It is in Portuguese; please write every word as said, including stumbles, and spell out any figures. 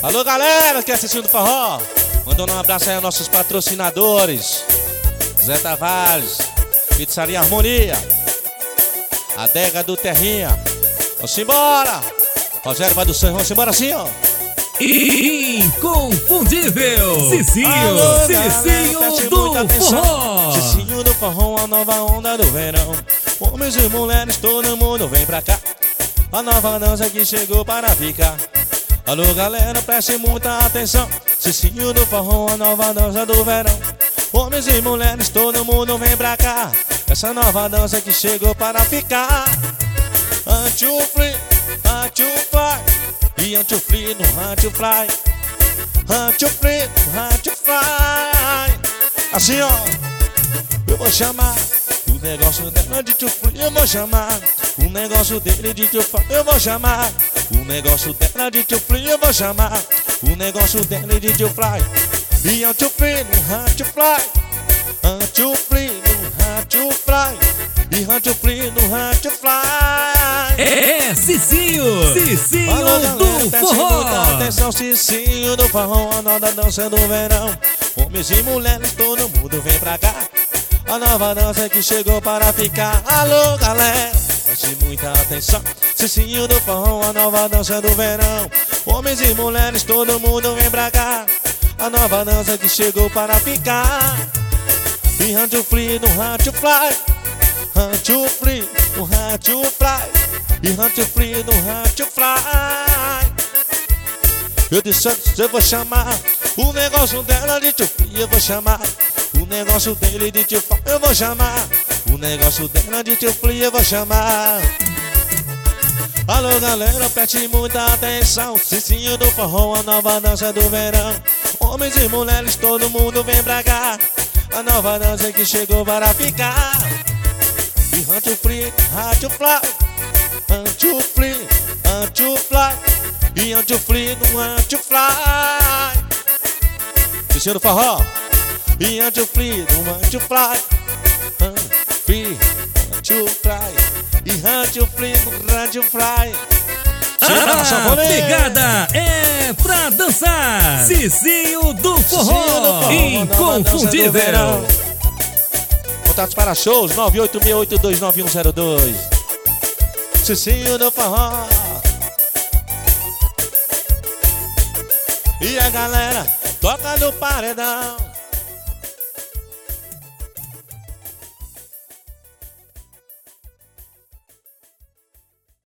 Alô galera que assistiu do forró, mandando um abraço aí aos nossos patrocinadores: Zé Tavares, Pizzaria Harmonia, Adega do Terrinha. Vamos embora, Rogério vai do Santos, vamos embora assim, ó. Inconfundível Cicinho, Alô, Cicinho galera, do forró. Cicinho do forró, a nova onda do verão. Homens e mulheres, todo mundo vem pra cá. A nova dança que chegou para ficar. Alô galera, preste muita atenção. Cicinho do forró, a nova dança do verão. Homens e mulheres, todo mundo vem pra cá. Essa nova dança que chegou para ficar. Anti-free, anti-fly, e anti-free no anti-fly. Anti-free no anti-fly. Assim ó, eu vou chamar o negócio dela de anti-free, eu vou chamar o negócio dele de anti-fly, eu vou chamar o negócio dela de anti-free, eu vou chamar o negócio dele de anti-fly. E anti-free no anti-fly, anti-free no anti-fly, e anti-free no anti-fly. É Cicinho, Cicinho Alô, do galera, forró. muita atenção, Cicinho do forró, a nova dança do verão. Homens e mulheres, todo mundo vem pra cá. A nova dança que chegou para ficar. Alô galera, preste muita atenção, Cicinho do forró, a nova dança do verão. Homens e mulheres, todo mundo vem pra cá. A nova dança que chegou para ficar. E anti-free no anti-fly, anti-free no anti-fly, e anti-free no anti-fly. Eu disse antes, eu vou chamar o negócio dela de anti-free, eu vou chamar o negócio dele de anti-fly, eu vou chamar o negócio dela de anti-free, eu vou chamar. Alô galera, preste muita atenção, Cicinho do forró, a nova dança do verão. Homens e mulheres, todo mundo vem pra cá. A nova dança que chegou para ficar. E anti-free, anti-fly, anti-free, anti-fly, e anti-free no anti-fly. Cicinho do forró, e anti-free no anti-fly, anti-free, anti-fly, e anti-free no anti-fly. A pegada é pra dançar. Cicinho do forró, inconfundível. Contatos para shows nove oito seis oito dois nove um zero dois. Cicinho do forró. E a galera toca no paredão.